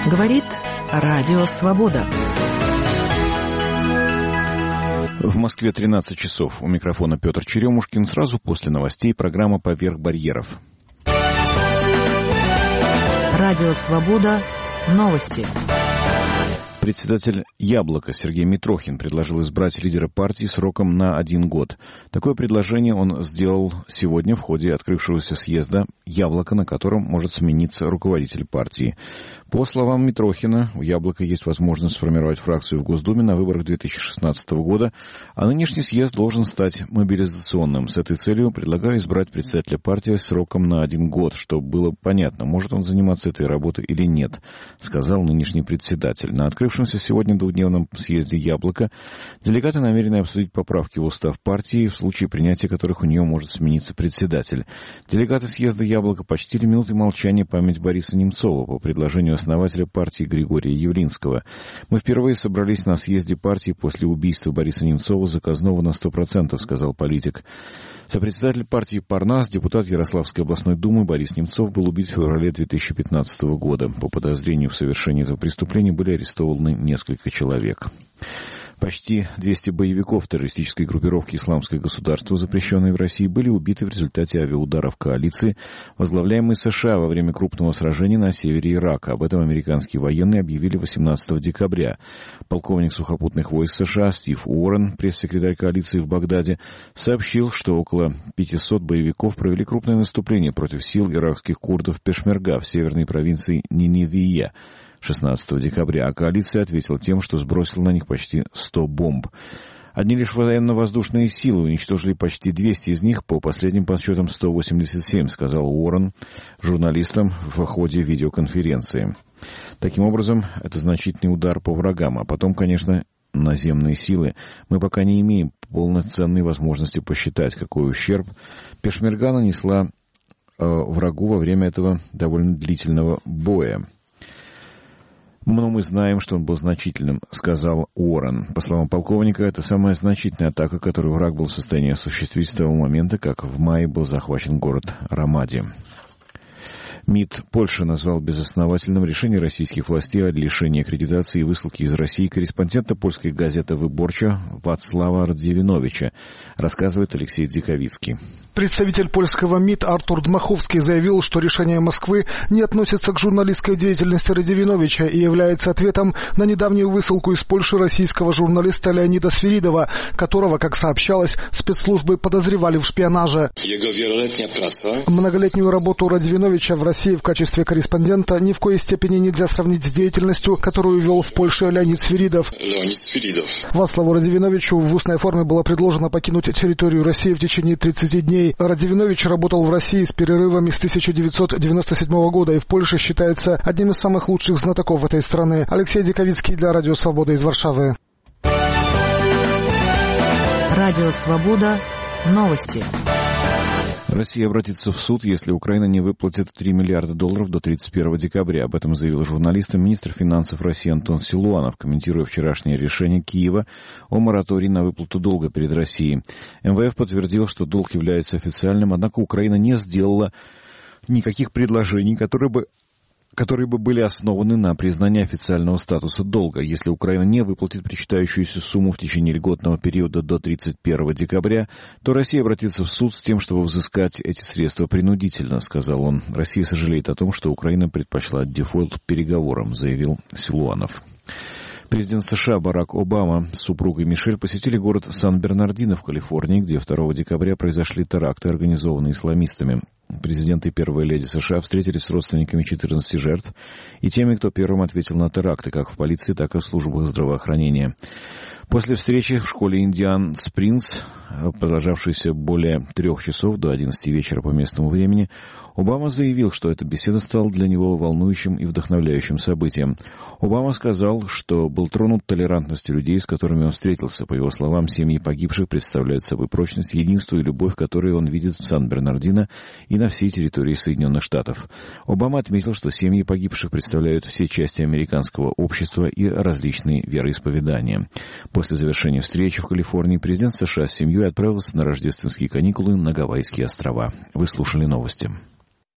Говорит Радио Свобода. В Москве 13 часов. У микрофона Петр Черемушкин. Сразу после новостей программа «Поверх барьеров». Радио Свобода. Новости. Председатель «Яблоко» Сергей Митрохин предложил избрать лидера партии сроком на 1 год. Такое предложение он сделал сегодня в ходе открывшегося съезда «Яблоко», на котором может смениться руководитель партии. По словам Митрохина, у «Яблока» есть возможность сформировать фракцию в Госдуме на выборах 2016 года, а нынешний съезд должен стать мобилизационным. С этой целью предлагаю избрать председателя партии сроком на 1 год, чтобы было понятно, может он заниматься этой работой или нет, сказал нынешний председатель. На открывшемся сегодня двухдневном съезде «Яблоко» делегаты намерены обсудить поправки в устав партии, в случае принятия которых у нее может смениться председатель. Делегаты съезда «Яблоко» почтили минутой молчания память Бориса Немцова по предложению основателя партии Григория Явлинского. «Мы впервые собрались на съезде партии после убийства Бориса Немцова, заказного на 100%, сказал политик. Сопредседатель партии «Парнас», депутат Ярославской областной думы Борис Немцов был убит в феврале 2015 года. По подозрению в совершении этого преступления были арестованы несколько человек. Почти 200 боевиков террористической группировки «Исламское государство», запрещенной в России, были убиты в результате авиаударов коалиции, возглавляемой США во время крупного сражения на севере Ирака. Об этом американские военные объявили 18 декабря. Полковник сухопутных войск США Стив Уоррен, пресс-секретарь коалиции в Багдаде, сообщил, что около 500 боевиков провели крупное наступление против сил иракских курдов Пешмерга в северной провинции Ниневия 16 декабря, а коалиция ответила тем, что сбросила на них почти 100 бомб. Одни лишь военно-воздушные силы уничтожили почти 200 из них, по последним подсчетам 187, сказал Уоррен журналистам в ходе видеоконференции. Таким образом, это значительный удар по врагам, а потом, конечно, наземные силы. Мы пока не имеем полноценной возможности посчитать, какой ущерб Пешмерга нанесла врагу во время этого довольно длительного боя. Но мы знаем, что он был значительным, сказал Уоррен. По словам полковника, это самая значительная атака, которую враг был в состоянии осуществить с того момента, как в мае был захвачен город Рамади. МИД Польши назвал безосновательным решение российских властей о лишении аккредитации и высылки из России корреспондента польской газеты «Выборча» Вацлава Радзивиновича, рассказывает Алексей Дзиковицкий. Представитель польского МИД Артур Дмаховский заявил, что решение Москвы не относится к журналистской деятельности Радзивиновича и является ответом на недавнюю высылку из Польши российского журналиста Леонида Свиридова, которого, как сообщалось, спецслужбы подозревали в шпионаже. Многолетнюю работу Радзивиновича в России в качестве корреспондента ни в коей степени нельзя сравнить с деятельностью, которую вел в Польше Леонид Свиридов. Вацлаву Радзивиновичу в устной форме было предложено покинуть территорию России в течение 30 дней. Радзивинович работал в России с перерывами с 1997 года и в Польше считается одним из самых лучших знатоков этой страны. Алексей Диковицкий для Радио Свобода из Варшавы. Радио Свобода. Новости. Россия обратится в суд, если Украина не выплатит $3 миллиарда до 31 декабря. Об этом заявил журналистам министр финансов России Антон Силуанов, комментируя вчерашнее решение Киева о моратории на выплату долга перед Россией. МВФ подтвердил, что долг является официальным, однако Украина не сделала никаких предложений, которые бы были основаны на признании официального статуса долга. Если Украина не выплатит причитающуюся сумму в течение льготного периода до 31 декабря, то Россия обратится в суд с тем, чтобы взыскать эти средства принудительно, сказал он. Россия сожалеет о том, что Украина предпочла дефолт переговорам, заявил Силуанов. Президент США Барак Обама с супругой Мишель посетили город Сан-Бернардино в Калифорнии, где 2 декабря произошли теракты, организованные исламистами. Президент и первая леди США встретились с родственниками 14 жертв и теми, кто первым ответил на теракты, как в полиции, так и в службах здравоохранения. После встречи в школе Индиан Спрингс, продолжавшейся более 3 часов до 11 вечера по местному времени, Обама заявил, что эта беседа стала для него волнующим и вдохновляющим событием. Обама сказал, что был тронут толерантностью людей, с которыми он встретился. По его словам, семьи погибших представляют собой прочность, единство и любовь, которые он видит в Сан-Бернардино и на всей территории Соединенных Штатов. Обама отметил, что семьи погибших представляют все части американского общества и различные вероисповедания. После завершения встречи в Калифорнии президент США с семьей отправился на рождественские каникулы на Гавайские острова. Вы слушали новости.